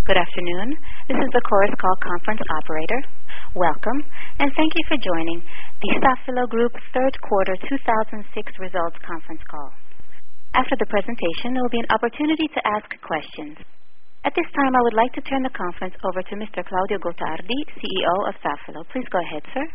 Good afternoon. This is the Chorus Call conference operator. Welcome, and thank you for joining the Safilo Group third quarter 2006 results conference call. After the presentation, there will be an opportunity to ask questions. At this time, I would like to turn the conference over to Mr. Claudio Gottardi, CEO of Safilo. Please go ahead, sir.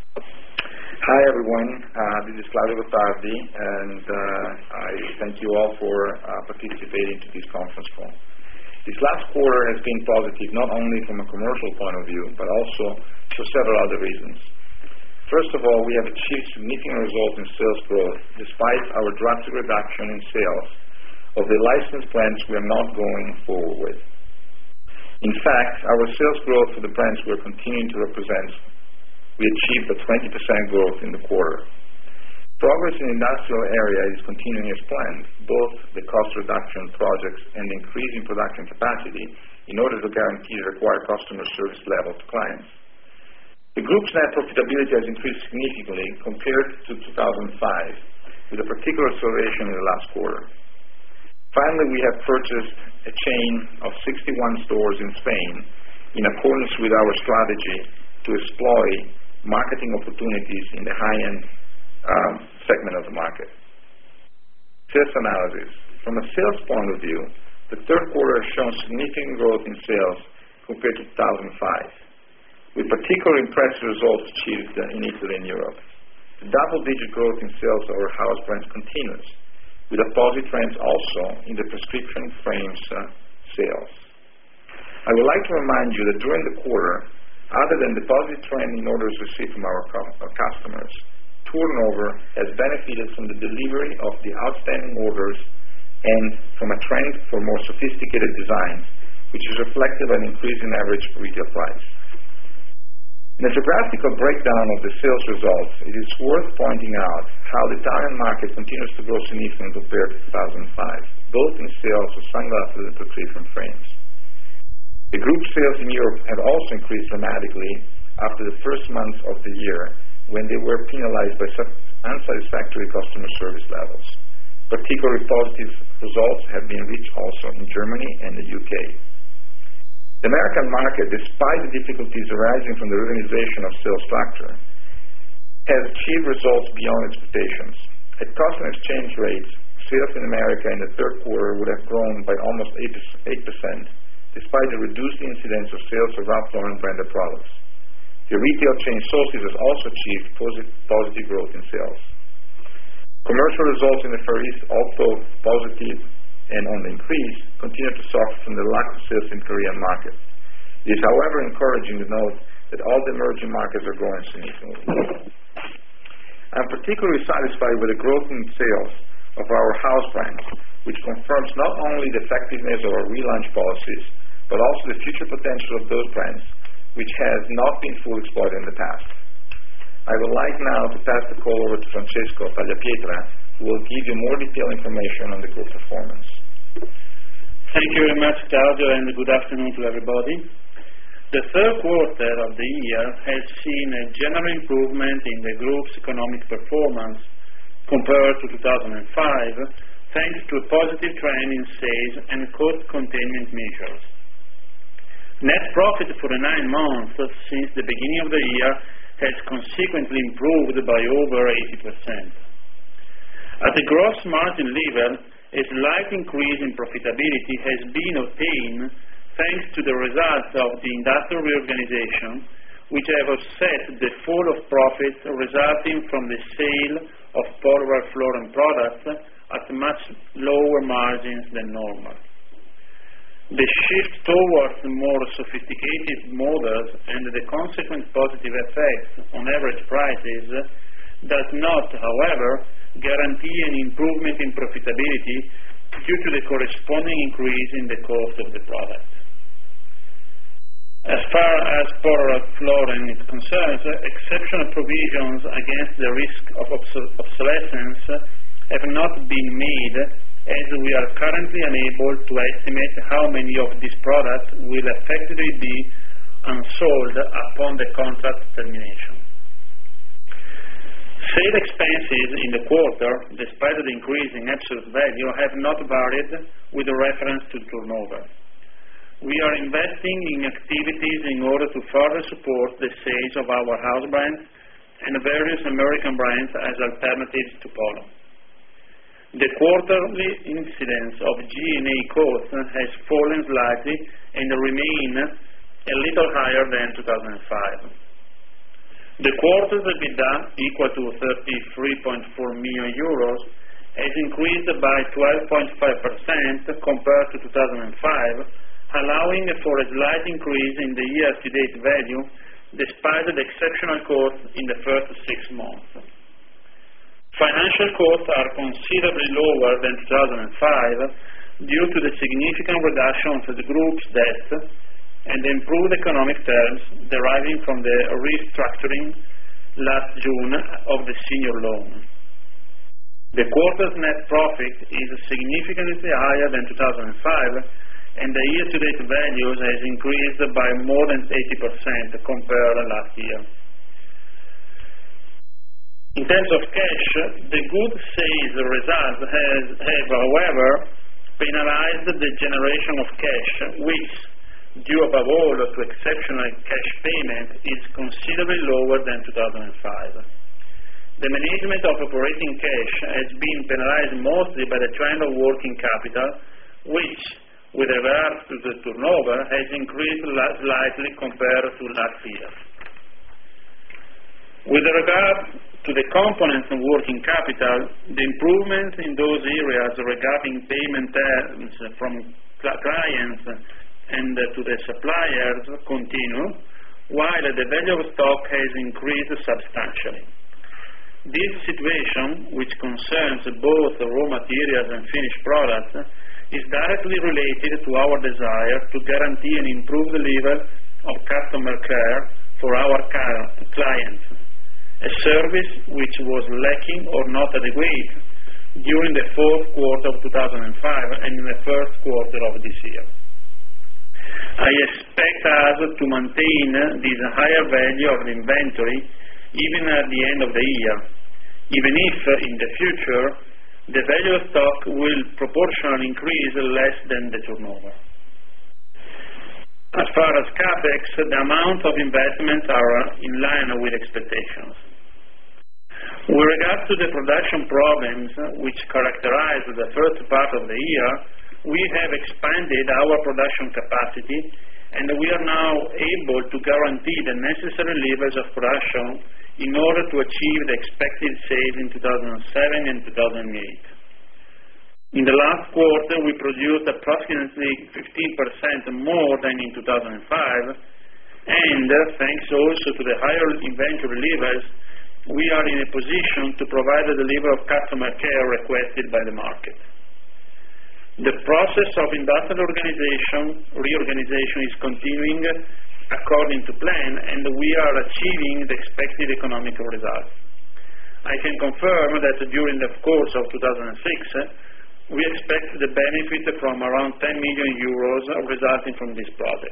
Hi, everyone. This is Claudio Gottardi, and I thank you all for participating to this conference call. This last quarter has been positive not only from a commercial point of view, but also for several other reasons. First of all, we have achieved significant results in sales growth despite our drastic reduction in sales of the licensed brands we are not going forward with. In fact, our sales growth for the brands we are continuing to represent, we achieved a 20% growth in the quarter. Progress in the industrial area is continuing as planned, both the cost reduction projects and the increase in production capacity in order to guarantee the required customer service level to clients. The group's net profitability has increased significantly compared to 2005, with a particular acceleration in the last quarter. Finally, we have purchased a chain of 61 stores in Spain in accordance with our strategy to exploit marketing opportunities in the high-end segment of the market. Sales analysis. From a sales point of view, the third quarter has shown significant growth in sales compared to 2005, with particularly impressive results achieved in Italy and Europe. The double-digit growth in sales of our house brands continues, with a positive trend also in the prescription frames sales. I would like to remind you that during the quarter, other than the positive trend in orders received from our customers, turnover has benefited from the delivery of the outstanding orders and from a trend for more sophisticated designs, which is reflected by an increase in average retail price. In a geographical breakdown of the sales results, it is worth pointing out how the Italian market continues to grow significantly compared to 2005, both in sales of sunglasses and prescription frames. The group sales in Europe have also increased dramatically after the first months of the year, when they were penalized by unsatisfactory customer service levels. Particularly positive results have been reached also in Germany and the UK. The American market, despite the difficulties arising from the reorganization of sales structure, has achieved results beyond expectations. At constant exchange rates, sales in America in the third quarter would have grown by almost 8%, despite the reduced incidence of sales of Ralph Lauren branded products. The retail chain Sources has also achieved positive growth in sales. Commercial results in the Far East, although positive and on the increase, continue to suffer from the lack of sales in Korean market. It is, however, encouraging to note that all the emerging markets are growing significantly. I am particularly satisfied with the growth in sales of our house brands, which confirms not only the effectiveness of our relaunch policies, but also the future potential of those brands, which has not been fully exploited in the past. I would like now to pass the call over to Francesco Tagliapietra, who will give you more detailed information on the group performance. Thank you very much, Claudio, and good afternoon to everybody. The third quarter of the year has seen a general improvement in the group's economic performance compared to 2005, thanks to a positive trend in sales and cost containment measures. Net profit for the 9 months since the beginning of the year has consequently improved by over 80%. At the gross margin level, a slight increase in profitability has been obtained thanks to the results of the industrial reorganization, which have offset the fall of profits resulting from the sale of Polo Ralph Lauren products at much lower margins than normal. The shift towards more sophisticated models and the consequent positive effects on average prices does not, however, guarantee an improvement in profitability due to the corresponding increase in the cost of the product. As far as Polo Ralph Lauren is concerned, exceptional provisions against the risk of obsolescence have not been made, as we are currently unable to estimate how many of these products will effectively be unsold upon the contract termination. Sale expenses in the quarter, despite the increase in absolute value, have not varied with reference to turnover. we are investing in activities in order to further support the sales of our house brands and various American brands as alternatives to Polo. The quarterly incidence of G&A costs has fallen slightly and remain a little higher than 2005. The quarter's EBITDA, equal to 33.4 million euros, has increased by 12.5% compared to 2005, allowing for a slight increase in the year-to-date value despite the exceptional costs in the first 6 months. Financial costs are considerably lower than 2005 due to the significant reduction of the group's debt and the improved economic terms deriving from the restructuring last June of the senior loan. The quarter's net profit is significantly higher than 2005, and the year-to-date values has increased by more than 80% compared to last year. In terms of cash, the good sales results have, however, penalized the generation of cash, which, due above all to exceptional cash payment, is considerably lower than 2005. The management of operating cash has been penalized mostly by the trend of working capital, which, with regard to the turnover, has increased slightly compared to last year. With regard to the components of working capital, the improvements in those areas regarding payment terms from clients and to the suppliers continue, while the value of stock has increased substantially. This situation, which concerns both raw materials and finished products, is directly related to our desire to guarantee an improved level of customer care for our clients, a service which was lacking or not adequate during the fourth quarter of 2005 and in the first quarter of this year. I expect us to maintain this higher value of inventory even at the end of the year, even if in the future the value of stock will proportionally increase less than the turnover. As far as CapEx, the amount of investments are in line with expectations. With regard to the production problems which characterize the first part of the year, we have expanded our production capacity and we are now able to guarantee the necessary levels of production in order to achieve the expected sales in 2007 and 2008. In the last quarter, we produced approximately 15% more than in 2005, and thanks also to the higher inventory levels, we are in a position to provide the level of customer care requested by the market. The process of industrial reorganization is continuing according to plan, and we are achieving the expected economic results. I can confirm that during the course of 2006, we expect the benefit from around 10 million euros resulting from this project.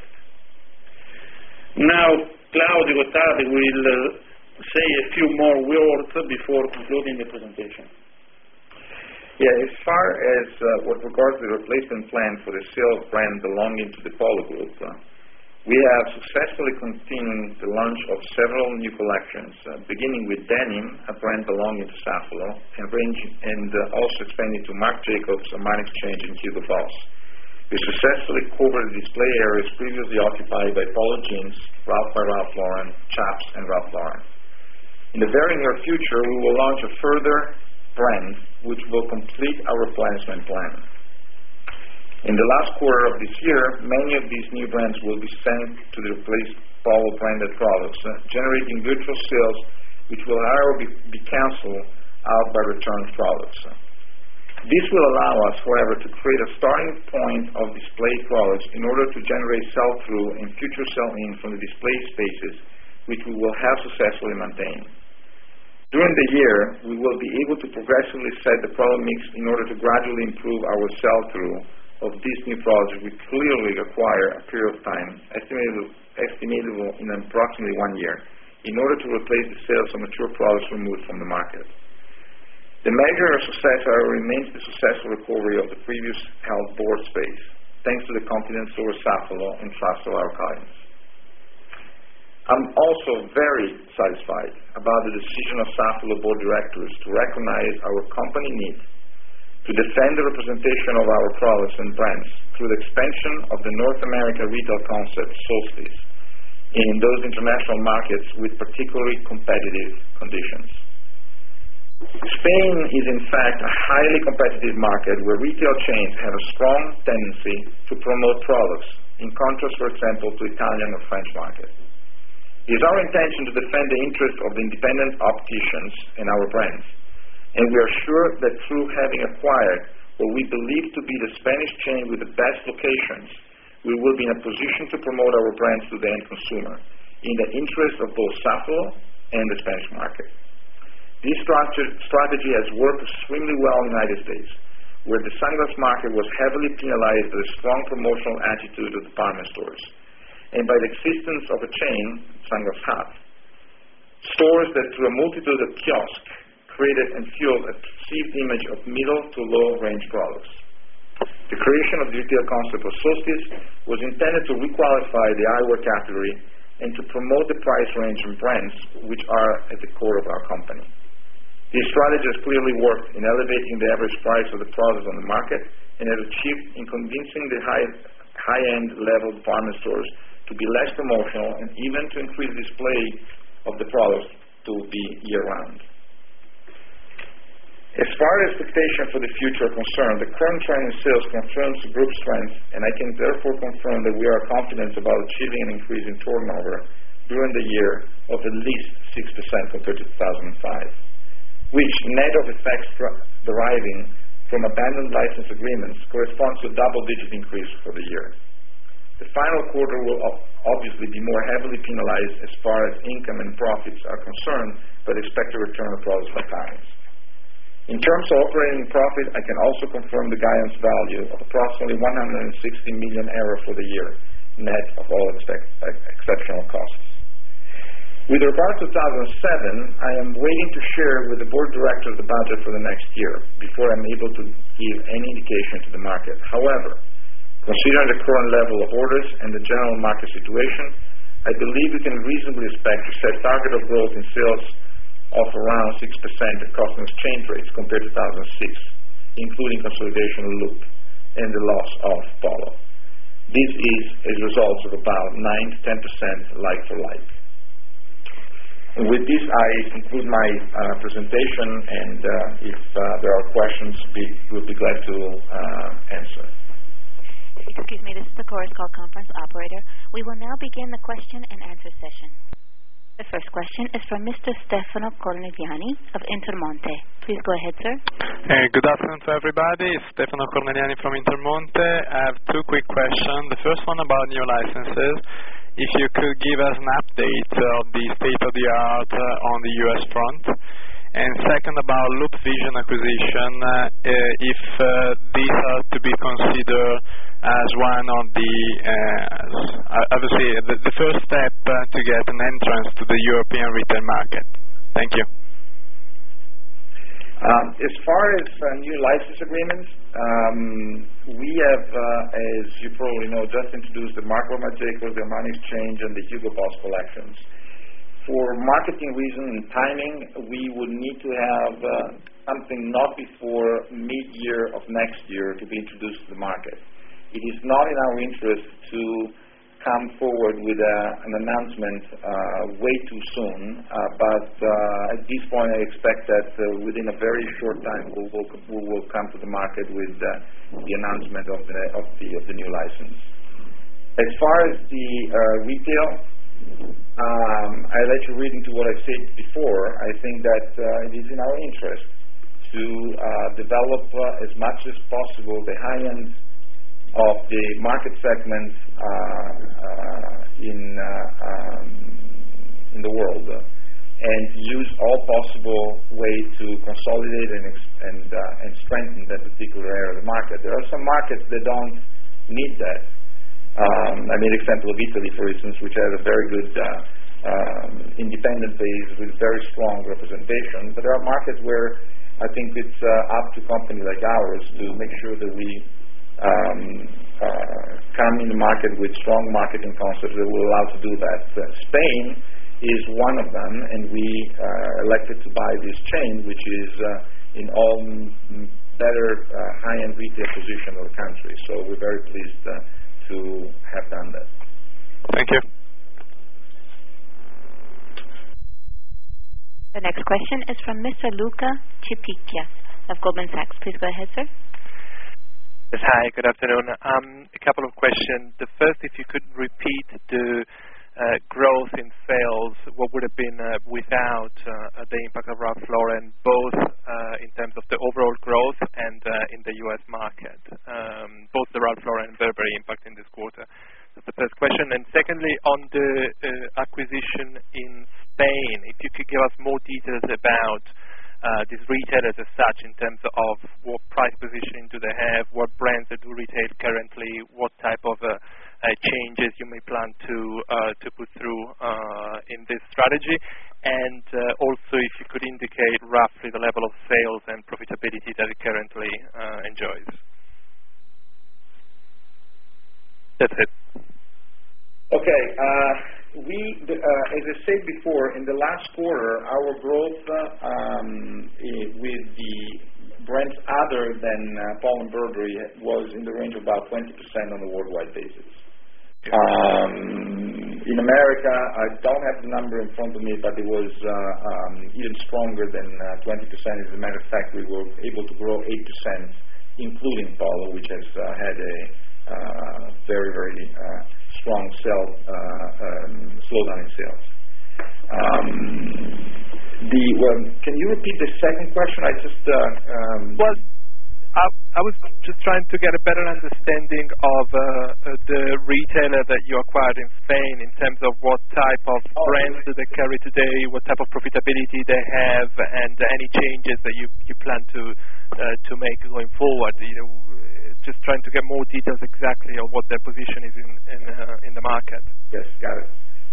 Now, Claudio Gottardi will say a few more words before concluding the presentation. Yeah, as far as with regard to the replacement plan for the sale of brand belonging to the Polo Group, we have successfully continued the launch of several new collections, beginning with Denim, a brand belonging to Safilo, and also expanding to Marc Jacobs, Armani Exchange, and Hugo Boss. We successfully covered the display areas previously occupied by Polo Jeans, Ralph by Ralph Lauren, Chaps, and Ralph Lauren. In the very near future, we will launch a further brand which will complete our replenishment plan. In the last quarter of this year, many of these new brands will be sent to the replaced Polo branded products, generating virtual sales which will however be cancelled out by returned products. This will allow us, however, to create a starting point of display products in order to generate sell-through and future sell-in from the display spaces, which we will have successfully maintained. During the year, we will be able to progressively set the product mix in order to gradually improve our sell-through of these new products, which clearly require a period of time, estimatable in approximately 1 year, in order to replace the sales of mature products removed from the market. The measure of success, however, remains the successful recovery of the previous held board space. thanks to the confidence over Safilo and trust of our clients. I'm also very satisfied about the decision of Safilo Board Directors to recognize our company need to defend the representation of our products and brands through the expansion of the North America retail concept, Solstice, in those international markets with particularly competitive conditions. Spain is in fact a highly competitive market where retail chains have a strong tendency to promote products, in contrast, for example, to Italian or French market. It is our intention to defend the interests of the independent opticians and our brands, and we are sure that through having acquired what we believe to be the Spanish chain with the best locations, we will be in a position to promote our brands to the end consumer in the interest of both Safilo and the Spanish market. This strategy has worked extremely well in the United States, where the sunglass market was heavily penalized by the strong promotional attitude of department stores, and by the existence of a chain, Sunglass Hut, stores that through a multitude of kiosks created and fueled a perceived image of middle to low range products. The creation of the retail concept of Solstice was intended to requalify the eyewear category and to promote the price range and brands which are at the core of our company. This strategy has clearly worked in elevating the average price of the products on the market and has achieved in convincing the high-end level department stores to be less promotional and even to increase display of the products to be year-round. As far as expectation for the future are concerned, the current trend in sales confirms the group's strength, and I can therefore confirm that we are confident about achieving an increase in turnover during the year of at least 6% compared to 2005, which, net of effects deriving from abandoned license agreements, corresponds to a double-digit increase for the year. The final quarter will obviously be more heavily penalized as far as income and profits are concerned by the expected return of products by clients. In terms of operating profit, I can also confirm the guidance value of approximately 160 million euro for the year, net of all exceptional costs. With regard to 2007, I am waiting to share with the board directors the budget for the next year before I'm able to give any indication to the market. However, considering the current level of orders and the general market situation, I believe we can reasonably expect to set target of growth in sales of around 6% at constant exchange rates compared to 2006, including consolidation of Loop and the loss of Polo. This is a result of about 9 to 10% like-for-like. With this, I conclude my presentation, and if there are questions, we'll be glad to answer. Excuse me, this is the Chorus Call conference operator. We will now begin the question and answer session. The first question is from Mr. Stefano Corneliani of Intermonte. Please go ahead, sir. Good afternoon to everybody. It's Stefano Corneliani from Intermonte. I have two quick questions. The first one about new licenses. If you could give us an update of the state of the art on the US front. And second, about Loop Vision acquisition, if these are to be considered as one of the, obviously, the first step to get an entrance to the European retail market. Thank you. As far as new license agreements, we have, as you probably know, just introduced the Marco Mageco, the Armani Exchange, and the Hugo Boss collections. For marketing reasons and timing, we would need to have something not before mid-year of next year to be introduced to the market. It is not in our interest to come forward with an announcement way too soon, but at this point I expect that within a very short time we will come to the market with the announcement of the new license. As far as the retail, I let you read into what I said before. I think that it is in our interest to develop as much as possible the high end of the market segments in the world, and use all possible ways to consolidate and strengthen that particular area of the market. There are some markets that don't need that. I made an example of Italy, for instance, which has a very good independent base with very strong representation. But there are markets where I think it's up to companies like ours to make sure that we come in the market with strong marketing concepts that will allow to do that. Spain is one of them, and we elected to buy this chain, which is in all better high-end retail position of the country. So we're very pleased to have done that. Thank you. The next question is from Mr. Luca Cipicchia of Goldman Sachs. Please go ahead, sir. Yes, hi, good afternoon. A couple of questions. The first, if you could repeat the growth in sales, what would have been without the impact of Ralph Lauren, both in terms of the overall growth and in the U.S. market, both the Ralph Lauren and Burberry impact in this quarter. That's the first question. And secondly, on the acquisition in Spain, if you could give us more details about these retailers as such, in terms of what price positioning do they have, what brands they do retail currently, what type of changes you may plan to put through in this strategy, and also if you could indicate roughly the level of sales and profitability that it currently enjoys. That's it. Okay. As I said before, in the last quarter, our growth with the brands other than Paul and Burberry was in the range of about 20% on a worldwide basis. In America, I don't have the number in front of me, but it was even stronger than 20%. As a matter of fact, we were able to grow 8%, including Polo, which has had a very, very strong slowdown in sales. Can you repeat the second question? I was just trying to get a better understanding of the retailer that you acquired in Spain, in terms of what type of brands do they carry today, what type of profitability they have, and any changes that you plan to make going forward. Just trying to get more details exactly of what their position is in the market. Yes, got it.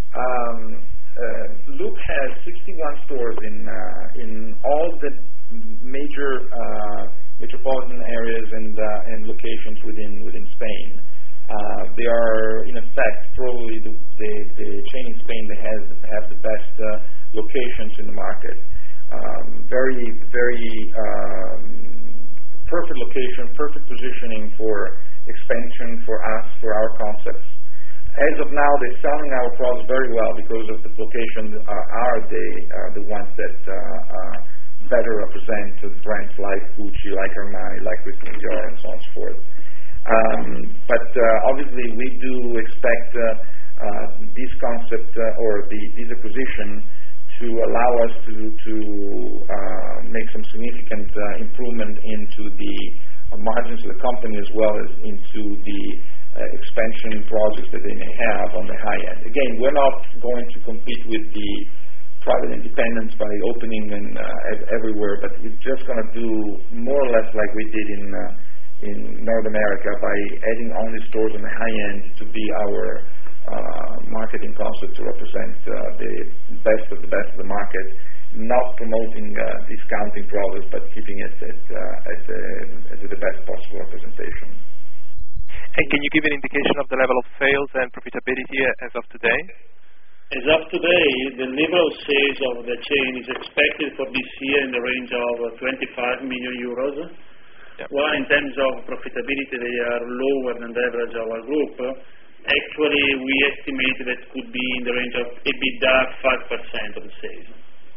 Look has 61 stores in all the major metropolitan areas and locations within Spain. They are, in effect, probably the chain in Spain that have the best locations in the market. Very, very perfect location, perfect positioning for expansion for us, for our concepts. As of now, they're selling our products very well because of the location. Are the ones that better represent brands like Gucci, like Armani, like Christian Dior, and so on and so forth. But obviously, we do expect this concept or this acquisition to allow us to make some significant improvement into the margins of the company, as well as into the expansion projects that they may have on the high end. Again, we're not going to compete with the private independents by opening everywhere, but we're just going to do more or less like we did in North America, by adding only stores on the high end to be our marketing concept, to represent the best of the market, not promoting discounting products, but keeping it at the best possible representation. And can you give an indication of the level of sales and profitability as of today? As of today, the level of sales of the chain is expected for this year in the range of 25 million euros. Yep. While in terms of profitability, they are lower than the average of our group. Actually, we estimate that could be in the range of EBITDA 5% of the sales.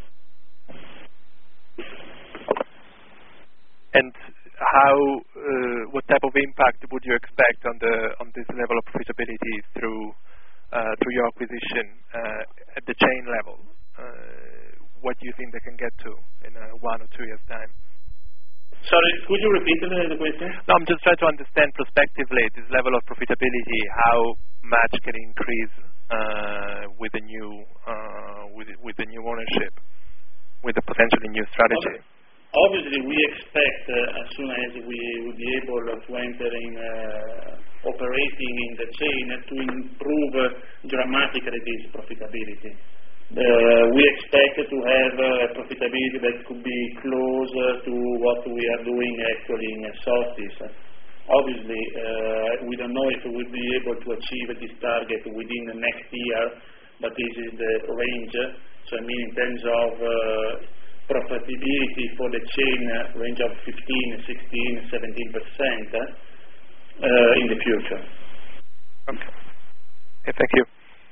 And what type of impact would you expect on this level of profitability through your acquisition at the chain level? What do you think they can get to in 1 or 2 years' time? Sorry, could you repeat the question? No, I'm just trying to understand prospectively this level of profitability, how much can it increase with the new ownership, with the potentially new strategy. Obviously, we expect as soon as we will be able to enter in operating in the chain to improve dramatically this profitability. We expect to have profitability that could be closer to what we are doing actually in Sotheby's. Obviously, we don't know if we will be able to achieve this target within the next year, but this is the range. So I mean, in terms of profitability for the chain, range of 15, 16, 17% in the future. Okay, thank you.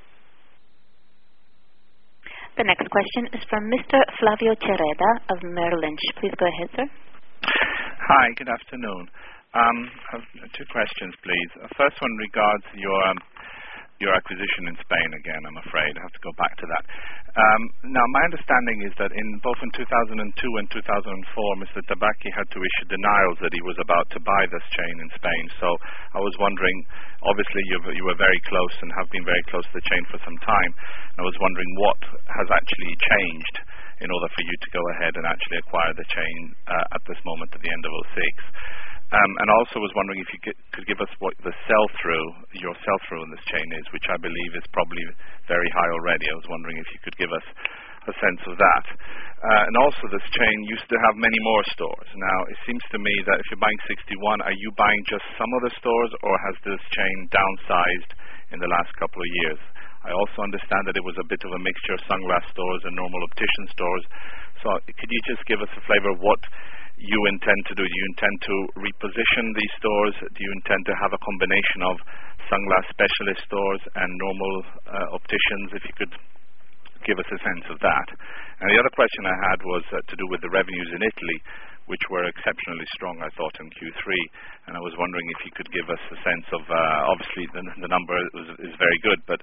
The next question is from Mr. Flavio Cereda of Merrill Lynch. Please go ahead, sir. Hi, good afternoon. I have two questions, please. First one regards your acquisition in Spain again, I'm afraid. I have to go back to that. Now, my understanding is that both in 2002 and 2004, Mr. Tabacchi had to issue denials that he was about to buy this chain in Spain. So I was wondering, obviously you were very close and have been very close to the chain for some time. I was wondering what has actually changed in order for you to go ahead and actually acquire the chain at this moment at the end of 2006. And also was wondering if you could give us what the your sell-through in this chain is, which I believe is probably very high already. I was wondering if you could give us a sense of that. And also this chain used to have many more stores. Now, it seems to me that if you're buying 61, are you buying just some of the stores, or has this chain downsized in the last couple of years? I also understand that it was a bit of a mixture of sunglass stores and normal optician stores. So could you just give us a flavor of what you intend to do? Do you intend to reposition these stores? Do you intend to have a combination of sunglass specialist stores and normal opticians? If you could give us a sense of that. And the other question I had was to do with the revenues in Italy, which were exceptionally strong, I thought, in Q3. And I was wondering if you could give us a sense of, obviously the number is very good, but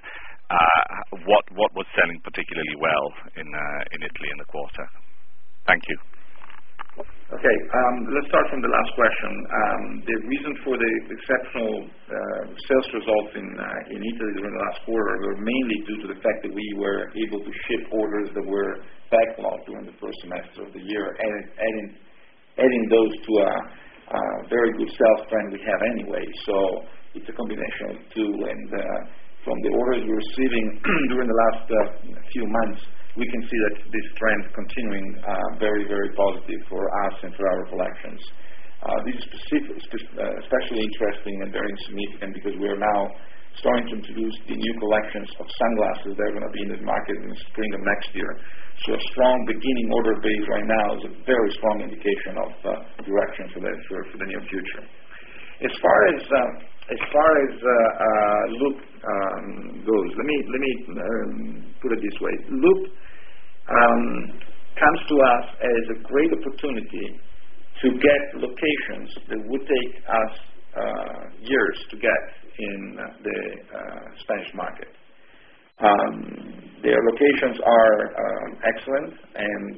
what was selling particularly well in Italy in the quarter? Thank you. Okay, let's start from the last question. The reason for the exceptional sales results in Italy during the last quarter were mainly due to the fact that we were able to ship orders that were backlogged during the first semester of the year, and adding those to a very good sales trend we have anyway. So it's a combination of the two, and from the orders we're receiving during the last few months, we can see that this trend continuing very, very positive for us and for our collections. This is especially interesting and very significant because we are now starting to introduce the new collections of sunglasses that are going to be in the market in the spring of next year. So a strong beginning order base right now is a very strong indication of direction for the near future. As far as Loop goes, let me put it this way. Loop comes to us as a great opportunity to get locations that would take us years to get in the Spanish market. Their locations are excellent, and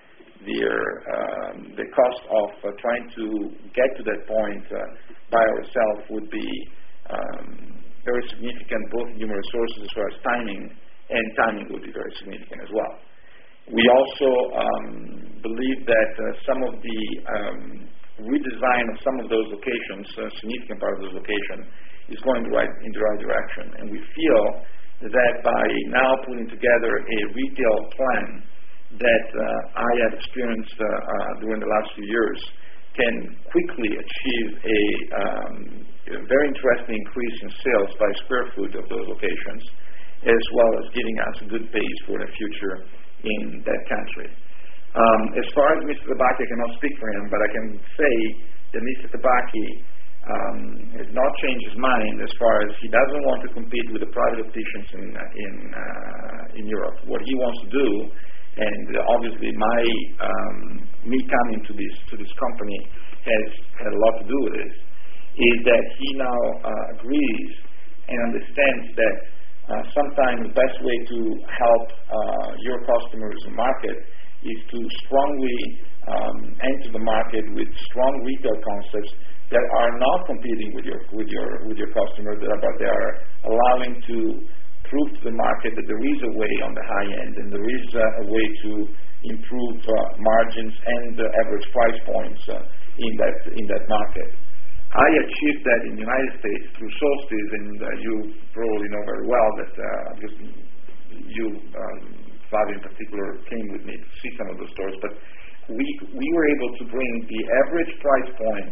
the cost of trying to get to that point by ourselves would be very significant, both in human resources as well as timing, and timing would be very significant as well. We also believe that some of the redesign of some of those locations, a significant part of those locations, is going in the right direction. And we feel that by now putting together a retail plan that I have experienced during the last few years can quickly achieve a very interesting increase in sales by square foot of those locations, as well as giving us a good base for the future in that country. As far as Mr. Tabacchi, I cannot speak for him, but I can say that Mr. Tabacchi has not changed his mind as far as he doesn't want to compete with the private opticians in Europe. What he wants to do, and obviously me coming to this company has had a lot to do with it, is that he now agrees and understands that sometimes the best way to help your customers and market is to strongly enter the market with strong retail concepts that are not competing with your customers, but they are allowing to prove to the market that there is a way on the high end, and there is a way to improve margins and average price points in that market. I achieved that in the United States through Solstice, and you probably know very well that because you, Flavio in particular, came with me to see some of those stores. But we were able to bring the average price point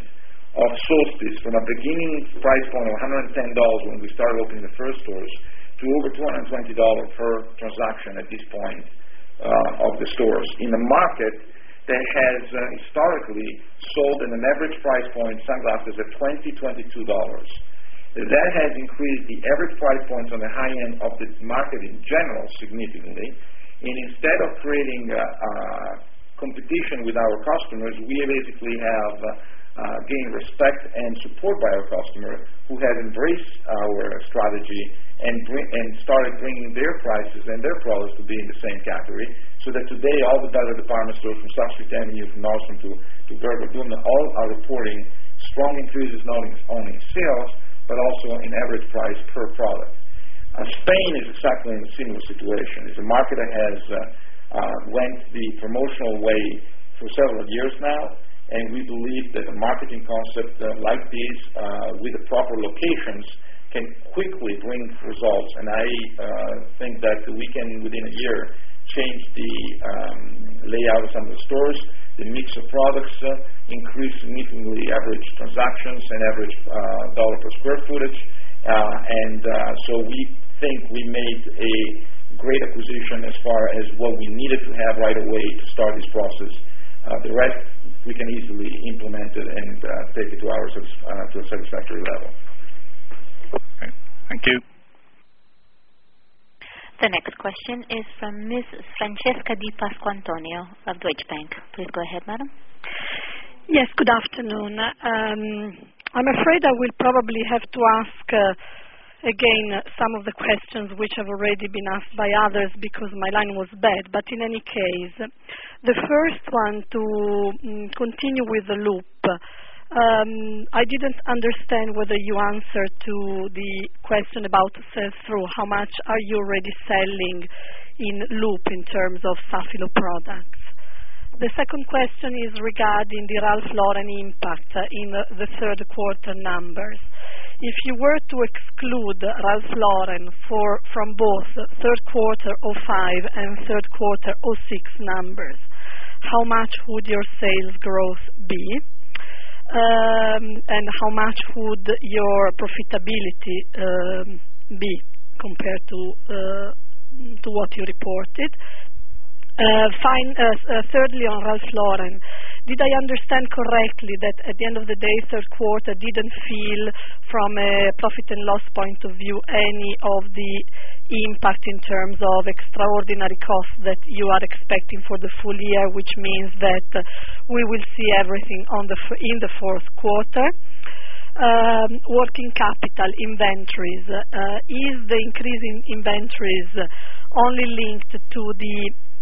of Solstice from a beginning price point of $110 when we started opening the first stores to over $220 per transaction at this point of the stores in a market that has historically sold at an average price point sunglasses at $20, $22. That has increased the average price points on the high end of the market in general significantly. And instead of creating competition with our customers, we basically have gained respect and support by our customer who have embraced our strategy and started bringing their prices and their products to be in the same category, so that today all the better department stores from South Street Avenue, from Nordstrom to Berger, all are reporting strong increases not only in sales, but also in average price per product. Spain is exactly in a similar situation. It's a market that has went the promotional way for several years now, and we believe that a marketing concept like this with the proper locations can quickly bring results. And I think that we can, within a year, change the layout of some of the stores, the mix of products, increase significantly average transactions and average dollar per square footage. So we think we made a great acquisition as far as what we needed to have right away to start this process. The rest we can easily implement it and take it to a satisfactory level. Okay. Thank you. The next question is from Ms. Francesca Di Pasquantonio of Deutsche Bank. Please go ahead, madam. Yes, good afternoon. I'm afraid I will probably have to ask again some of the questions which have already been asked by others because my line was bad. But in any case, the first one to continue with the loop. I didn't understand whether you answered to the question about sell-through. How much are you already selling in loop in terms of Safilo products? The second question is regarding the Ralph Lauren impact in the third quarter numbers. If you were to exclude Ralph Lauren from both third quarter 05 and third quarter 06 numbers, how much would your sales growth be? And how much would your profitability be compared to what you reported? Thirdly, on Ralph Lauren, did I understand correctly that at the end of the day, third quarter didn't feel, from a profit and loss point of view, any of the impact in terms of extraordinary costs that you are expecting for the full year, which means that we will see everything in the fourth quarter? Working capital, inventories. Is the increase in inventories only linked to the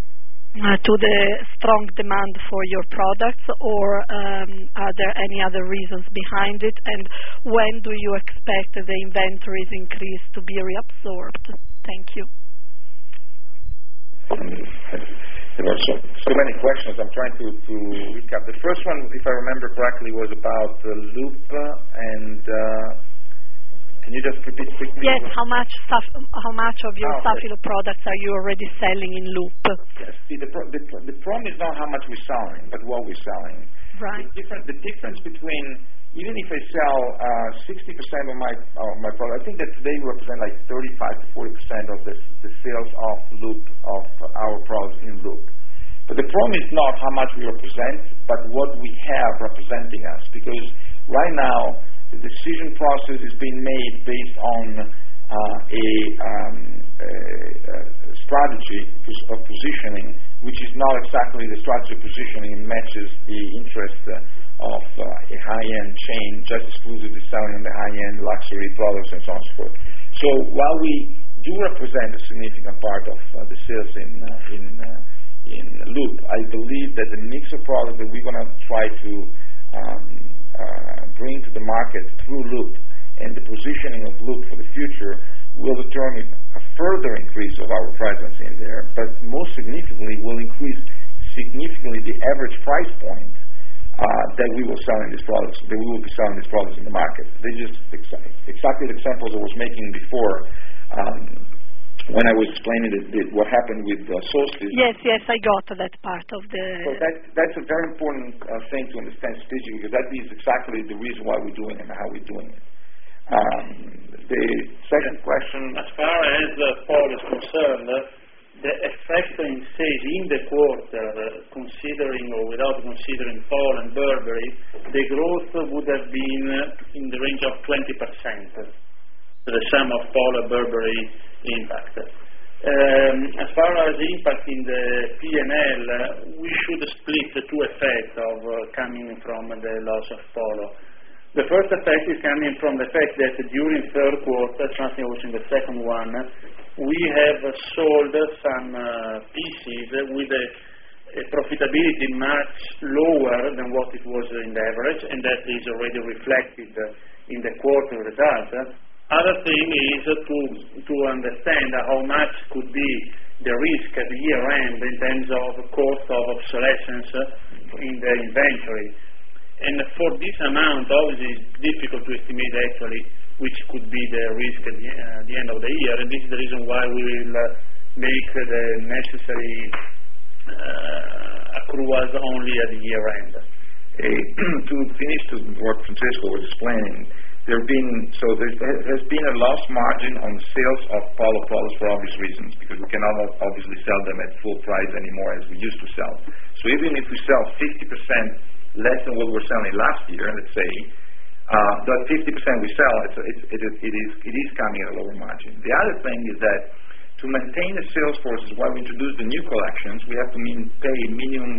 strong demand for your products, or are there any other reasons behind it? And when do you expect the inventories increase to be reabsorbed? Thank you. There are so many questions. I'm trying to recap. The first one, if I remember correctly, was about the loop and can you just repeat quickly? Yes, how much of your Safilo products are you already selling in loop? Yes. See, the problem is not how much we're selling, but what we're selling. Right. The difference between, even if I sell 60% of my product, I think that today we represent like 35 to 40% of the sales of loop, of our products in loop. But the problem is not how much we represent, but what we have representing us. Because right now, the decision process is being made based on a strategy of positioning, which is not exactly the strategy of positioning matches the interest of a high-end chain, just exclusively selling on the high-end luxury products and so on and so forth. So while we do represent a significant part of the sales in loop, I believe that the mix of products that we're going to try to bring to the market through loop and the positioning of loop for the future will determine a further increase of our presence in there, but most significantly will increase significantly the average price point that we will sell in these products, that we will be selling these products in the market. They just exactly the examples I was making before. when I was explaining what happened with Solstice. Yes, I got that part of the... So that's a very important thing to understand strategically, because that is exactly the reason why we're doing it and how we're doing it. The second question... As far as Paul is concerned, the effect in sales in the quarter, considering or without considering Paul and Burberry, the growth would have been in the range of 20%. The sum of Paul and Burberry impact. As far as impact in the P&L, we should split the two effects of coming from the loss of Polo. The first effect is coming from the fact that during third quarter, something also in the second one, we have sold some pieces with a profitability much lower than what it was in the average, and that is already reflected in the quarter result. Other thing is to understand how much could be the risk at the year end in terms of cost of obsolescence in the inventory. And for this amount, obviously, it's difficult to estimate actually which could be the risk at the end of the year, and this is the reason why we will make the necessary accruals only at the year end. To finish what Francesco was explaining, there has been a loss margin on sales of Polo products for obvious reasons, because we cannot obviously sell them at full price anymore as we used to sell. So even if we sell 50% less than what we were selling last year, let's say, that 50% we sell, it is coming at a lower margin. The other thing is that to maintain the sales forces while we introduce the new collections, we have to pay minimum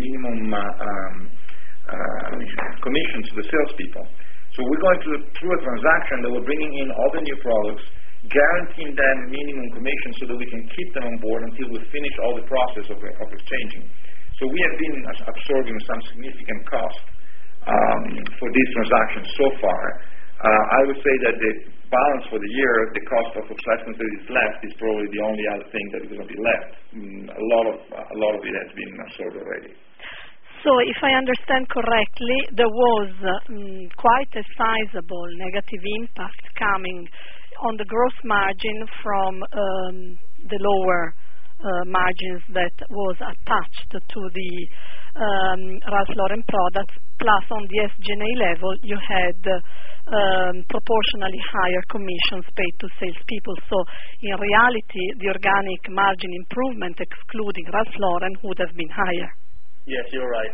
commission to the salespeople. So we're going through a transaction that we're bringing in all the new products, guaranteeing them minimum commission so that we can keep them on board until we finish all the process of exchanging. So we have been absorbing some significant cost for these transactions so far. I would say that the balance for the year, the cost of obsolescence that is left, is probably the only other thing that is going to be left. A lot of it has been absorbed already. So if I understand correctly, there was quite a sizable negative impact coming on the gross margin from the lower margins that was attached to the Ralph Lauren products, plus on the SG&A level you had proportionally higher commissions paid to salespeople. So in reality, the organic margin improvement excluding Ralph Lauren would have been higher. Yes, you're right.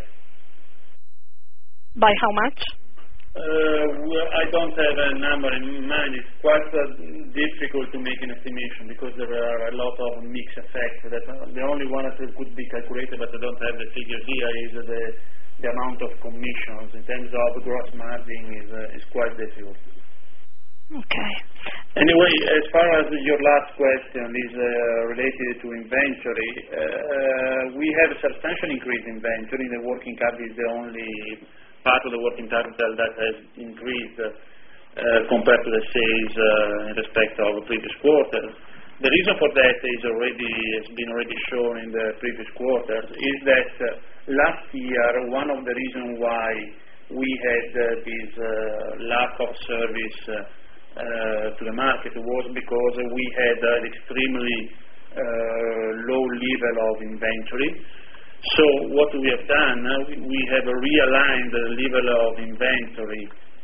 By how much? I don't have a number in mind. It's quite difficult to make an estimation because there are a lot of mixed effects. The only one that could be calculated, but I don't have the figure here, is the amount of commissions. In terms of gross margin, is quite difficult. Okay. Anyway, as far as your last question is related to inventory, we have a substantial increase in inventory. The working capital is the only part of the working capital that has increased compared to the sales in respect of previous quarters. The reason for that has been already shown in the previous quarters, is that last year one of the reasons why we had this lack of service to the market was because we had an extremely low level of inventory. So what we have done, we have realigned the level of inventory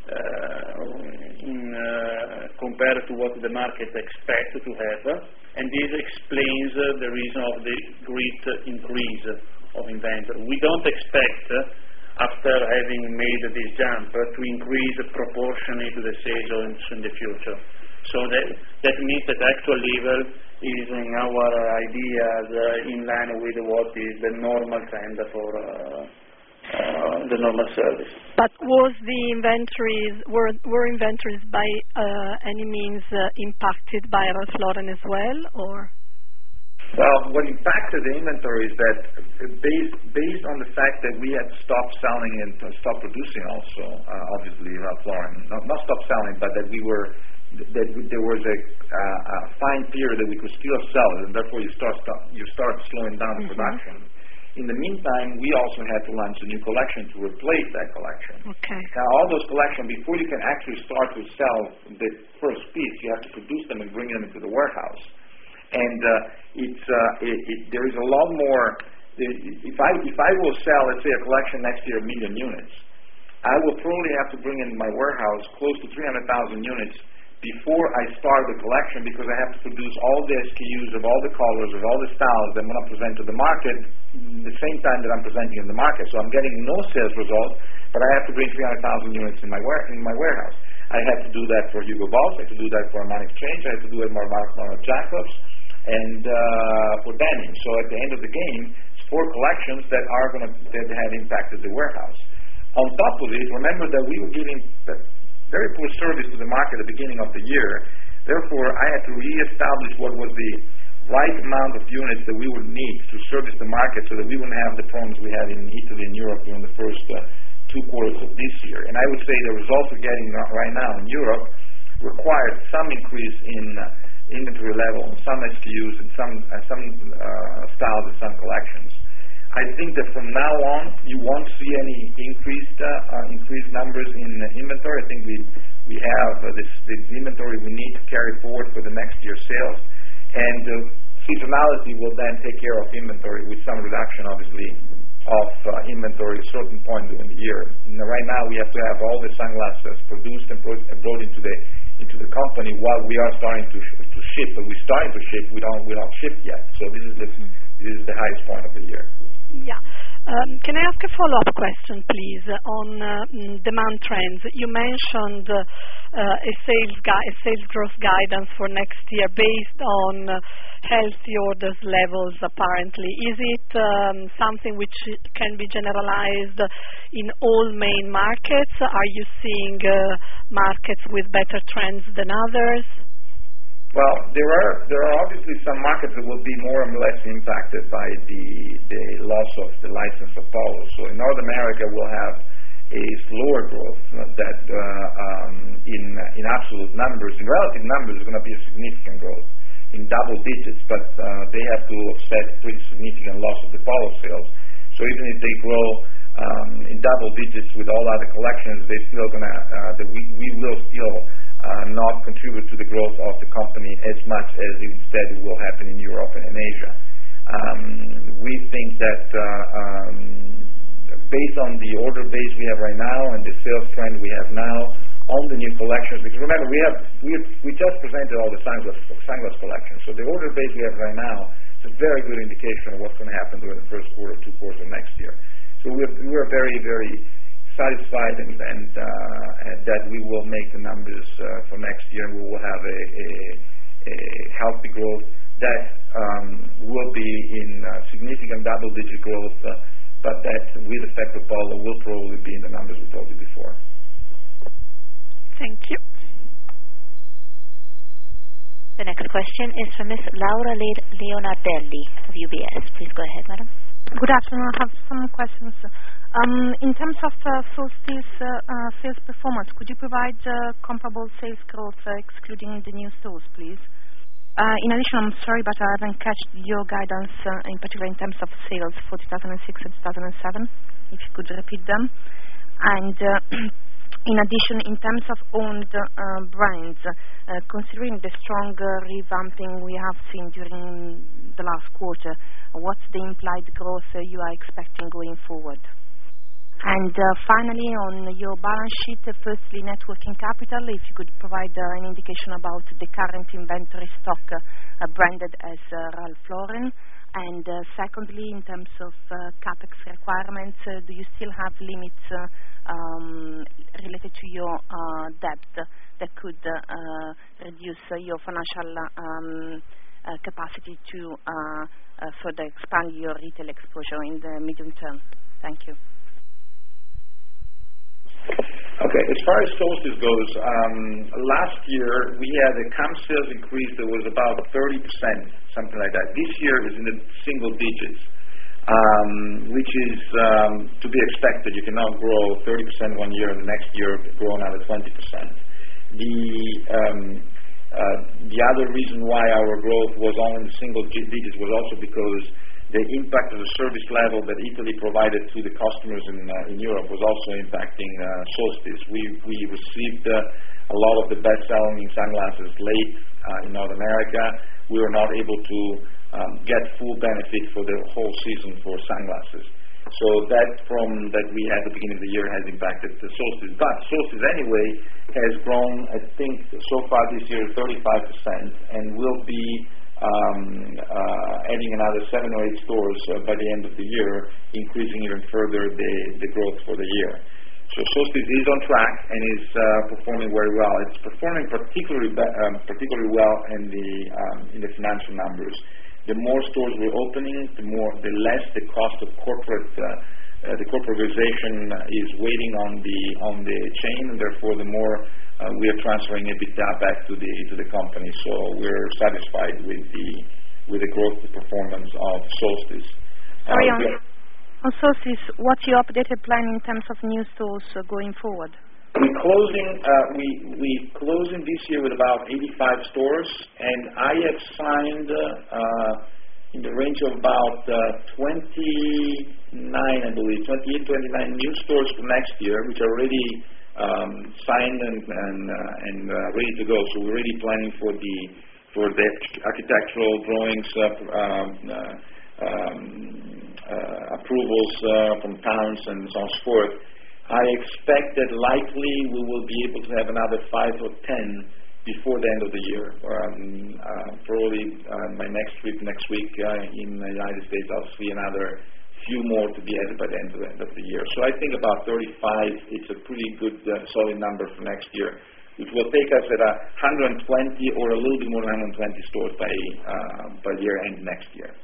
compared to what the market expects to have, and this explains the reason of the great increase of inventory. We don't expect, after having made this jump, to increase proportionally to the sales in the future. So that means that actual level is, in our ideas, in line with what is the normal trend for the normal service. But were inventories by any means impacted by Ralph Lauren as well, or? Well, what impacted the inventory is that based on the fact that we had to stop selling and stop producing also, obviously Ralph Lauren, not stop selling, but that there was a fine period that we could still sell it, and therefore you start slowing down the production. In the meantime, we also had to launch a new collection to replace that collection. Okay. Now, all those collections, before you can actually start to sell the first piece, you have to produce them and bring them into the warehouse. and there is a lot more. If I will sell, let's say, a collection next year of 1 million units, I will probably have to bring in my warehouse close to 300,000 units before I start the collection, because I have to produce all the SKUs of all the colors, of all the styles that I'm going to present to the market the same time that I'm presenting in the market. So I'm getting no sales result, but I have to bring 300,000 units in my warehouse. I had to do that for Hugo Boss, I had to do that for Armani Exchange, I had to do it for Marc Jacobs, and for denim. So at the end of the game, it's 4 collections that have impacted the warehouse. On top of it, remember that we were giving very poor service to the market at the beginning of the year. Therefore, I had to reestablish what was the right amount of units that we would need to service the market, so that we wouldn't have the problems we had in Italy and Europe during the first 2 quarters of this year. And I would say the results we're getting right now in Europe required some increase in inventory level, some SKUs, and some styles and some collections. I think that from now on, you won't see any increased numbers in inventory. I think we have the inventory we need to carry forward for the next year's sales, and seasonality will then take care of inventory with some reduction, obviously, of inventory at a certain point during the year. Right now, we have to have all the sunglasses produced and brought into the company while we are starting to ship. But we're starting to ship. We don't ship yet. So this is the highest point of the year. Yeah. Can I ask a follow-up question, please, on demand trends? You mentioned a sales growth guidance for next year based on healthy orders levels, apparently. Is it something which can be generalized in all main markets? Are you seeing markets with better trends than others? Well, there are obviously some markets that will be more or less impacted by the loss of the license of Polo. So in North America, we'll have a slower growth that in absolute numbers, in relative numbers, is going to be a significant growth in double digits, but they have to offset pretty significant loss of the Polo sales. So even if they grow in double digits with all other collections, they're still going to, we will still not contribute to the growth of the company as much as instead it will happen in Europe and in Asia. We think that based on the order base we have right now and the sales trend we have now on the new collections, because remember we just presented all the sunglass collections, so the order base we have right now is a very good indication of what's going to happen during the first quarter, 2 quarters of next year. So we're very, very satisfied and that we will make the numbers for next year, and we will have a healthy growth that will be in significant double-digit growth, but that with effect of Polo will probably be in the numbers we told you before. Thank you. The next question is from Ms. Laura Leonardelli of UBS. Please go ahead, madam. Good afternoon. I have some questions. In terms of Solstice sales performance, could you provide comparable sales growth excluding the new stores, please? In addition, I'm sorry, but I haven't catch your guidance, in particular in terms of sales for 2006 and 2007, if you could repeat them. And in addition, in terms of owned brands, considering the strong revamping we have seen during the last quarter, what's the implied growth you are expecting going forward? And finally, on your balance sheet, firstly, net working capital, if you could provide an indication about the current inventory stock branded as Ralph Lauren. And secondly, in terms of capex requirements, do you still have limits related to your debt that could reduce your financial capacity to further expand your retail exposure in the medium term? Thank you. Okay, as far as Solstice goes, last year we had a comp sales increase that was about 30%, something like that. This year is in the single digits, which is to be expected. You cannot grow 30% one year and the next year grow another 20%. The other reason why our growth was only in the single digits was also because the impact of the service level that Italy provided to the customers in Europe was also impacting Solstice. We received a lot of the best-selling sunglasses late in North America. we were not able to get full benefit for the whole season for sunglasses. So that we had at the beginning of the year has impacted the Solstice. But Solstice anyway has grown, I think, so far this year 35%, and will be adding another 7 or 8 stores by the end of the year, increasing even further the growth for the year. So Solstice is on track and is performing very well. It's performing particularly well in the financial numbers. The more stores we're opening, the less the cost of the corporate organization is weighing on the chain, and therefore the more we are transferring EBITDA back to the company. So we're satisfied with the growth performance of Solstice. Sorry, on Solstice, what's your updated plan in terms of new stores going forward? We closing this year with about 85 stores, and I have signed in the range of about 29, I believe, 28, 29 new stores for next year, which are already signed and ready to go. So we're already planning for the architectural drawings, approvals from towns and so on and so forth. I expect that likely we will be able to have another 5 or 10 before the end of the year. Probably my next trip next week in the United States, I'll see another few more to be added by the end of the year. So I think about 35, it's a pretty good solid number for next year, which will take us at 120 or a little bit more than 120 stores by year end next year.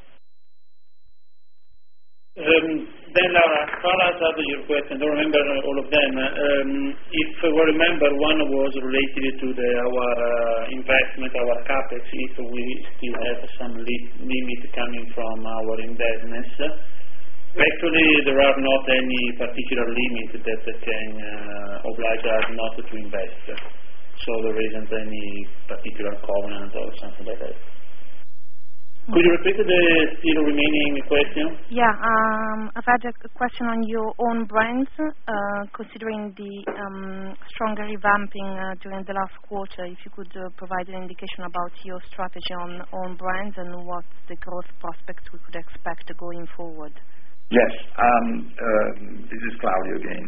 Then Laura, as far as other your questions, I don't remember all of them. If we remember, one was related to our investment, our capex, if we still have some limit coming from our indebtedness. Actually, there are not any particular limit that can oblige us not to invest. So there isn't any particular covenant or something like that. Could you repeat the still remaining question? Yeah, I've had a question on your own brands, considering the stronger revamping during the last quarter. If you could provide an indication about your strategy on own brands and what the growth prospects we could expect going forward. Yes, this is Claudio again.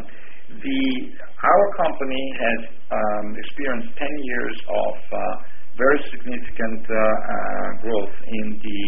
Our company has experienced 10 years of very significant growth in the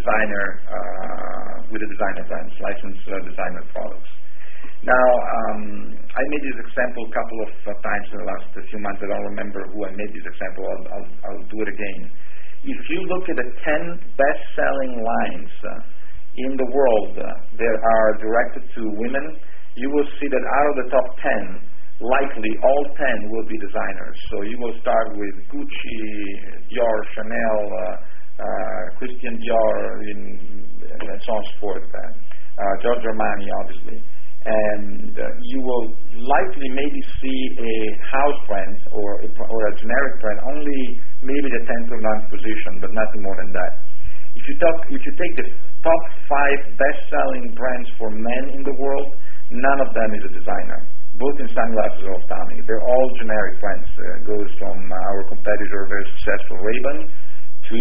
with the designer brands, licensed designer products. Now, I made this example a couple of times in the last few months. I don't remember who I made this example. I'll do it again. If you look at the 10 best-selling lines in the world that are directed to women, you will see that out of the top 10, likely all 10 will be designers. So you will start with Gucci, Dior, Chanel, Christian Dior, and so on and so forth, Giorgio Armani, obviously. And you will likely maybe see a house brand or a generic brand, only maybe the 10th or 9th position, but nothing more than that. If you take the top 5 best-selling brands for men in the world, none of them is a designer. Both in sunglasses or ophthalmic. They're all generic brands. Goes from our competitor, very successful Ray-Ban, to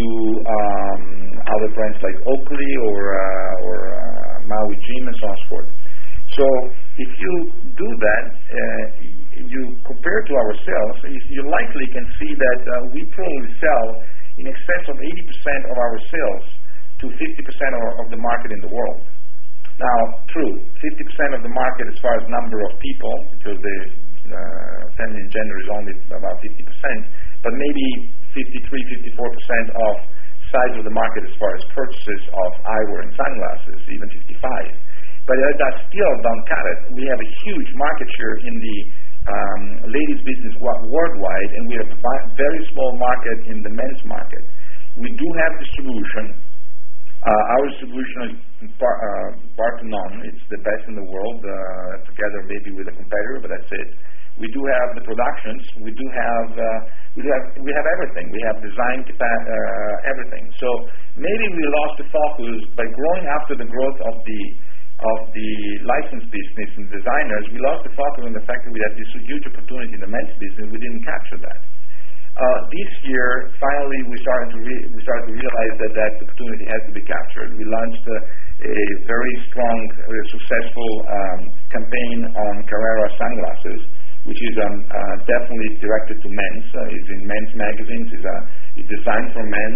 other brands like Oakley or Maui Jim and so on and so forth. So if you do that, you compare to our sales, you likely can see that we probably sell in excess of 80% of our sales to 50% of the market in the world. Now, true, 50% of the market as far as number of people, because the feminine gender is only about 50%, but maybe 53, 54% of size of the market as far as purchases of eyewear and sunglasses, even 55. But that still don't cut it. We have a huge market share in the ladies' business worldwide, and we have a very small market in the men's market. We do have distribution. Our distribution is bar to none. It's the best in the world, together maybe with a competitor, but that's it. We do have the productions. We have everything. We have design, everything. So maybe we lost the focus by growing after the growth of the licensed business and designers. We lost the focus on the fact that we had this huge opportunity in the men's business. We didn't capture that. This year, finally, we started to realize that opportunity has to be captured. We launched a very strong, successful campaign on Carrera sunglasses, which is definitely directed to men's. It's in men's magazines. It's designed for men.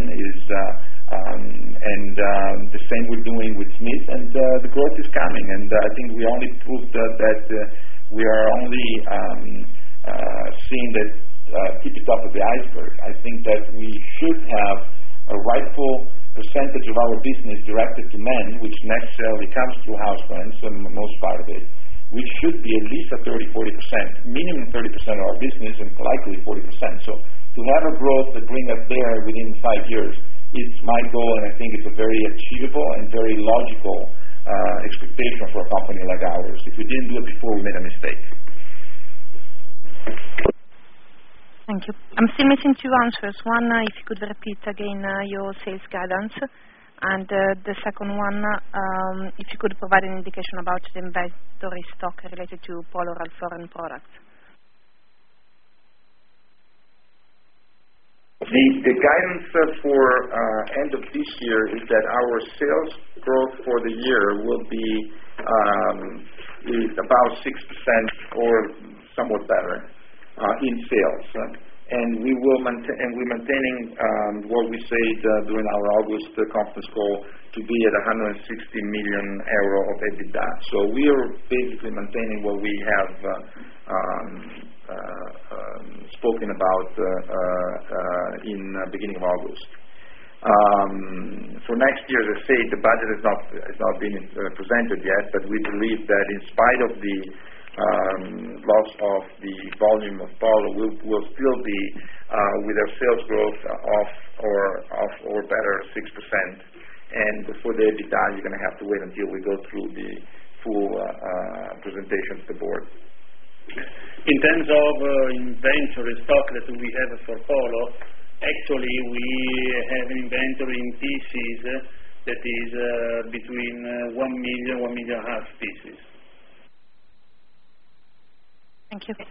And the same we're doing with Smith, and the growth is coming. And I think we only proved that we are only seeing the tippy top of the iceberg. I think that we should have a rightful percentage of our business directed to men, which necessarily comes through house brands, most part of it, which should be at least a 30-40%, minimum 30% of our business, and likely 40%. So to have a growth that bring us there within 5 years is my goal, and I think it's a very achievable and very logical expectation for a company like ours. If we didn't do it before, we made a mistake. Thank you. I'm still missing two answers. One, if you could repeat again your sales guidance, and the second one, if you could provide an indication about the inventory stock related to Polo Ralph Lauren products. The guidance for end of this year is that our sales growth for the year will be is about 6% or somewhat better in sales, and we're maintaining what we said during our August conference call to be at 160 million euro of EBITDA. So we are basically maintaining what we have spoken about in beginning of August. For next year, as I say, the budget has not been presented yet, but we believe that in spite of the loss of the volume of Polo, will still be with our sales growth of or better 6%. And for the EBITDA, you're going to have to wait until we go through the full presentation to the board. In terms of inventory stock that we have for Polo, actually we have an inventory in pieces that is between 1 million, 1.5 million pieces. Thank you.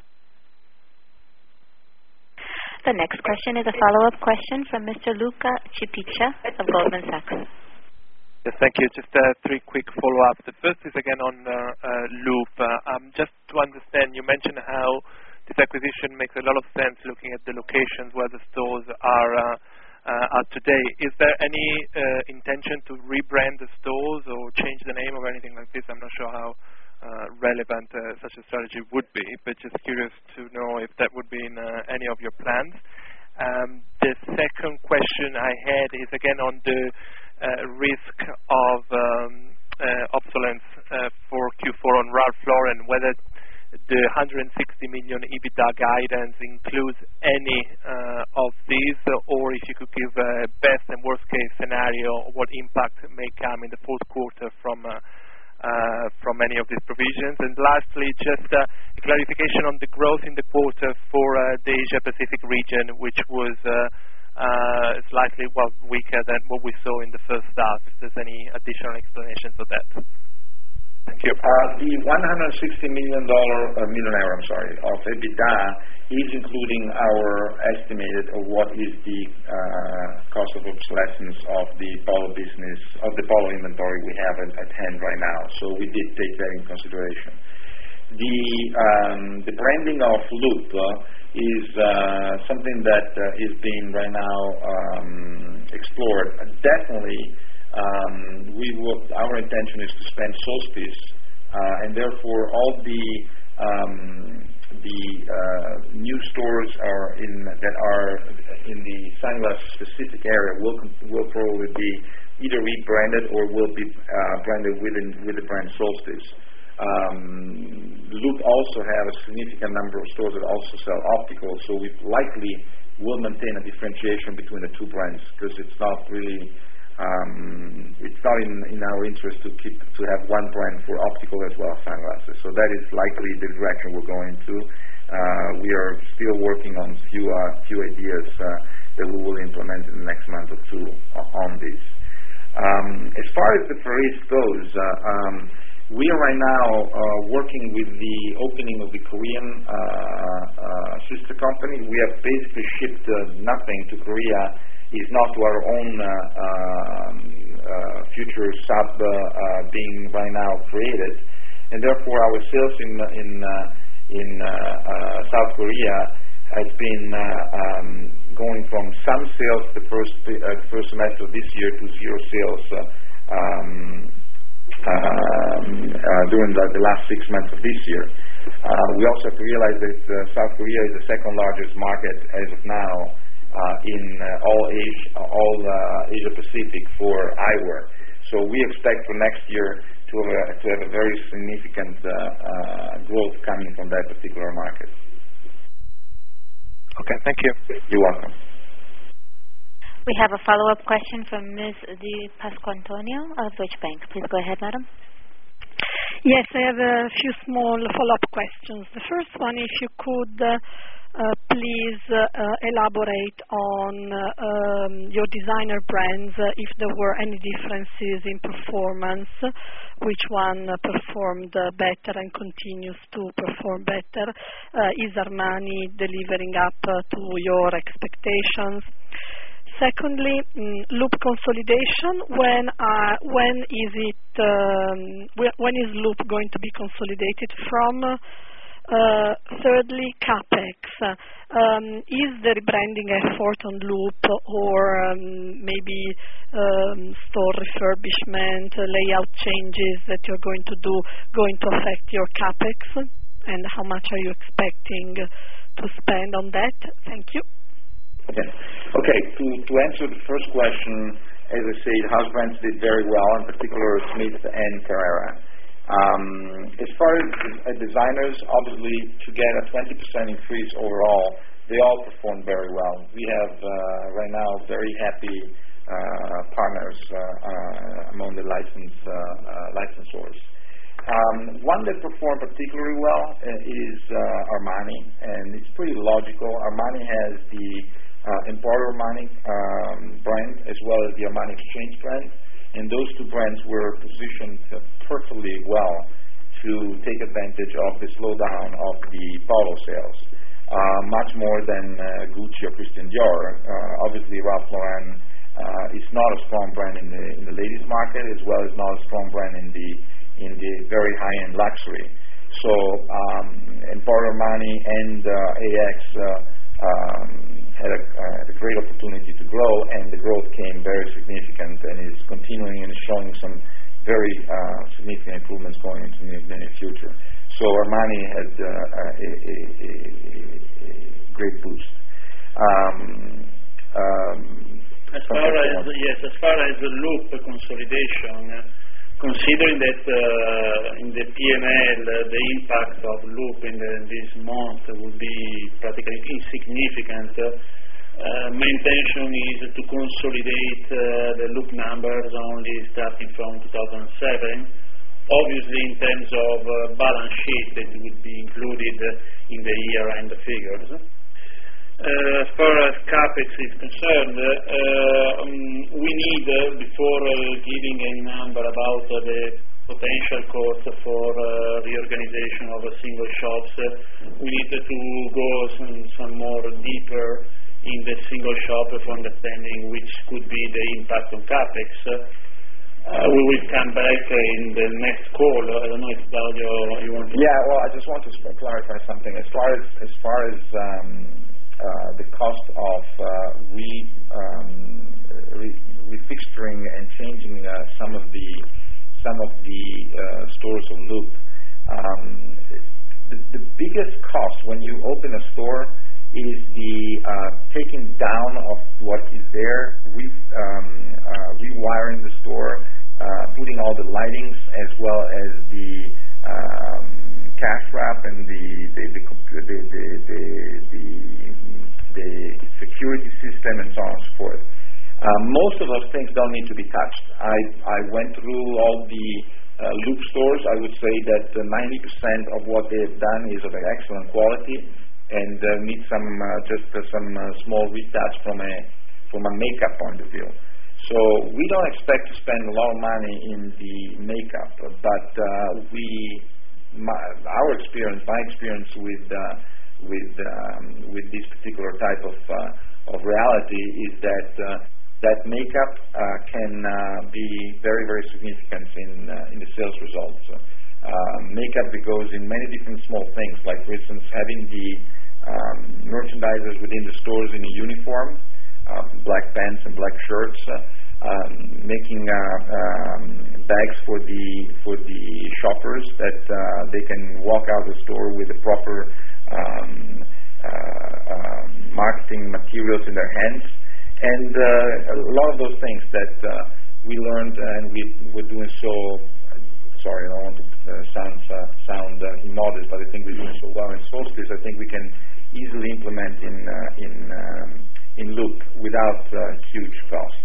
The next question is a follow-up question from Mr. Luca Cipiccia of Goldman Sachs. Yes, thank you. Just 3 quick follow-ups. The first is again on Loop. Just to understand, you mentioned how this acquisition makes a lot of sense looking at the locations where the stores are today. Is there any intention to rebrand the stores or change the name or anything like this? I'm not sure how relevant such a strategy would be, but just curious to know if that would be in any of your plans. The second question I had is again on the risk of obsolescence for Q4 on Ralph Lauren, whether the 160 million EBITDA guidance includes any of these, or if you could give a best and worst case scenario, what impact may come in the fourth quarter from any of these provisions. And lastly, just a clarification on the growth in the quarter for the Asia Pacific region, which was slightly weaker than what we saw in the first half. If there's any additional explanation for that. Thank you. The $160 million of EBITDA is including our estimated of what is the cost of obsolescence of the Polo business, of the Polo inventory we have at hand right now. So we did take that in consideration. The branding of Loop is something that is being right now explored. Definitely, our intention is to spend Solstice, and therefore all the new stores that are in the sunglass specific area will probably be either rebranded or will be branded with the brand Solstice. Loop also have a significant number of stores that also sell optical, so we likely will maintain a differentiation between the two brands, because it's not really it's not in our interest to have one brand for optical as well as sunglasses. So that is likely the direction we're going to. We are still working on few ideas that we will implement in the next month or two on this. As far as the Paris goes, We are right now working with the opening of the Korean sister company. We have basically shipped nothing to Korea. It's not to our own future sub being right now created, and therefore our sales in South Korea has been going from some sales the first semester of this year to zero sales during the last 6 months of this year. We also have to realize that South Korea is the second largest market as of now in all Asia Pacific for eyewear. So we expect for next year to have a very significant growth coming from that particular market. Okay, thank you. You're welcome. We have a follow-up question from Ms. Di Pasquantonio of Deutsche Bank. Please go ahead, madam. Yes, I have a few small follow-up questions. The first one, if you could please elaborate on your designer brands, if there were any differences in performance, which one performed better and continues to perform better. Is Armani delivering up to your expectations? Secondly, loop consolidation. When is loop going to be consolidated from? Thirdly, CapEx. Is the rebranding effort on loop or maybe store refurbishment, layout changes that you're going to do going to affect your CapEx? And how much are you expecting to spend on that? Thank you. Okay. To answer the first question, as I said, house brands did very well, in particular Smith and Carrera. As far as designers, obviously to get a 20% increase overall, they all performed very well. We have right now very happy partners among the licensors. One that performed particularly well is Armani, and it's pretty logical. Armani has the Emporio Armani brand as well as the Armani Exchange brand, and those two brands were positioned perfectly well to take advantage of the slowdown of the Polo sales, much more than Gucci or Christian Dior. Obviously, Ralph Lauren is not a strong brand in the ladies market, as well as not a strong brand in the very high-end luxury. So Emporio Armani and AX had a great opportunity to grow, and the growth came very significant and is continuing and is showing some very significant improvements going into the near future. So Armani had a great boost. As far as the loop consolidation, considering that in the P&L the impact of loop in this month will be practically insignificant, my intention is to consolidate the loop numbers only starting from 2007. Obviously, in terms of balance sheet, that would be included in the year-end figures. As far as CapEx is concerned, we need, before giving a number about the potential cost for reorganization of single shops, we need to go some more deeper in the single shop for understanding which could be the impact on CapEx. We will come back in the next call. I don't know if Claudio, you want to... Yeah, well, I just want to clarify something. As far as the cost of refixturing and changing some of the stores of Loop, the biggest cost when you open a store is the taking down of what is there, rewiring the store, putting all the lightings as well as the cash wrap and the security system and so on and so forth. Most of those things don't need to be touched. I went through all the Loop stores. I would say that 90% of what they have done is of excellent quality and needs some small retouch from a makeup point of view. So we don't expect to spend a lot of money in the makeup, but my experience with this particular type of reality is that makeup can be very, very significant in the sales results. Makeup goes in many different small things, like for instance having the merchandisers within the stores in a uniform, black pants and black shirts, making bags for the shoppers that they can walk out the store with the proper marketing materials in their hands, and a lot of those things that we learned, and we were doing so. Sorry, I don't want to sound immodest, but I think we're doing so well in Solstice. I think we can easily implement in Loop without huge cost.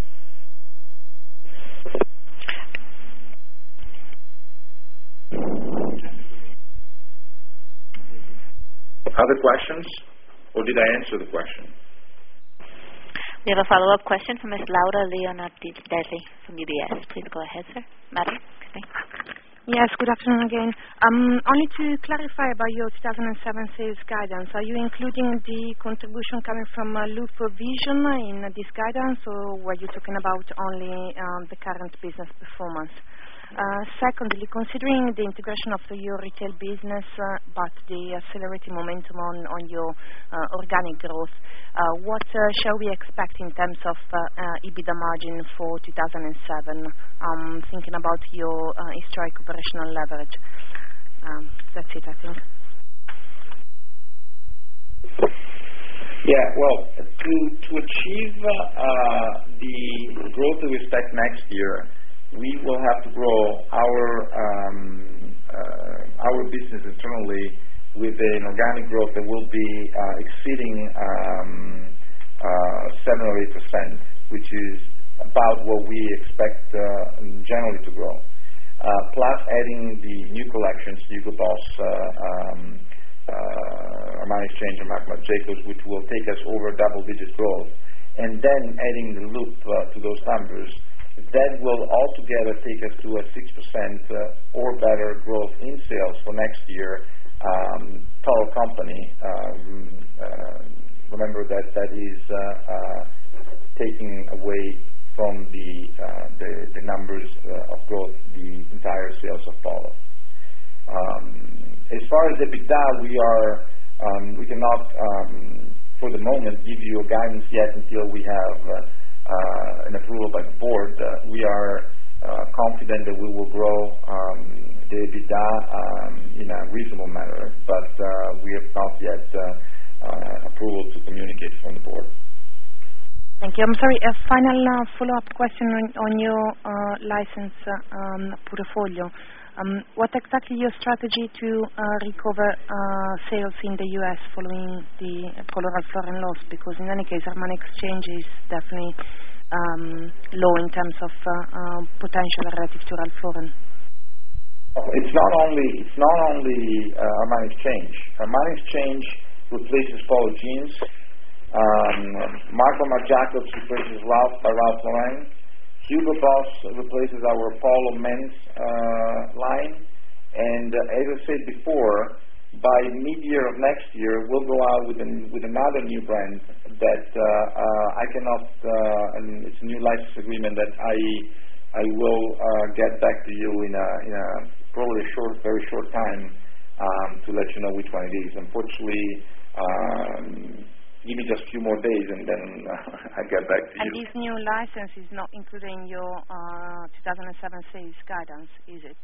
Other questions, or did I answer the question? We have a follow-up question from Ms. Laura Leonardi from UBS. Please go ahead, sir. Madam? Yes, good afternoon again. Only to clarify about your 2007 sales guidance, are you including the contribution coming from Loop Vision in this guidance, or were you talking about only the current business performance? Secondly, considering the integration of your retail business but the accelerating momentum on your organic growth, what shall we expect in terms of EBITDA margin for 2007? Thinking about your historic operational leverage. That's it, I think. Yeah, well, to achieve the growth that we expect next year, we will have to grow our business internally with an organic growth that will be exceeding 7 or 8%, which is about what we expect generally to grow. Plus adding the new collections, Hugo Boss, Armani Exchange, and Marc Jacobs, which will take us over double-digit growth, and then adding the Loop to those numbers. That will altogether take us to a 6% or better growth in sales for next year, total company. Remember that is taking away from the numbers of growth the entire sales of Polo. As far as EBITDA, we cannot for the moment give you a guidance yet until we have an approval by the board. We are confident that we will grow the EBITDA in a reasonable manner, but we have not yet approval to communicate from the board. Thank you. I'm sorry, a final follow-up question on your license portfolio. What exactly your strategy to recover sales in the US following the Polo Ralph Lauren loss? Because in any case, Armani Exchange is definitely low in terms of potential relative to Ralph Lauren. It's not only Armani Exchange. Armani Exchange replaces Polo jeans. Marc Jacobs replaces Ralph by Ralph Lauren. Hugo Boss replaces our Polo men's line, and as I said before, by mid-year of next year, we'll go out with another new brand that I cannot. It's a new license agreement that I will get back to you in a probably very short time to let you know which one it is. Unfortunately. Give me just a few more days and then I'll get back to you. And this new license is not included in your 2007 sales guidance, is it?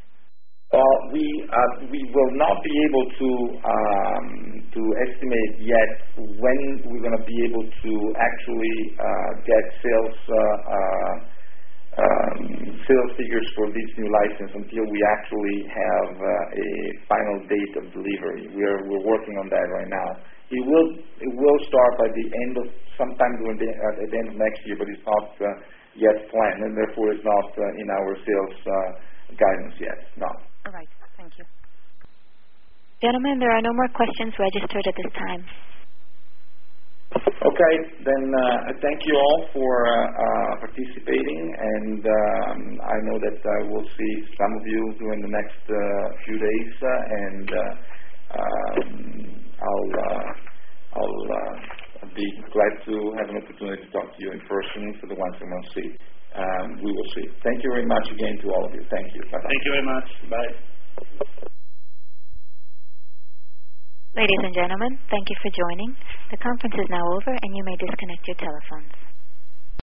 We will not be able to estimate yet when we're going to be able to actually get sales figures for this new license until we actually have a final date of delivery. We're working on that right now. It will start by the end of sometime at the end of next year, but it's not yet planned, and therefore it's not in our sales guidance yet. No. All right. Thank you. Gentlemen, there are no more questions registered at this time. Okay, then thank you all for participating. participating, and I know that I will see some of you during the next few days, and I'll be glad to have an opportunity to talk to you in person for the ones who want to see. We will see. Thank you very much again to all of you. Thank you. Bye-bye. Thank you very much. Bye. Ladies and gentlemen, thank you for joining. The conference is now over, and you may disconnect your telephones.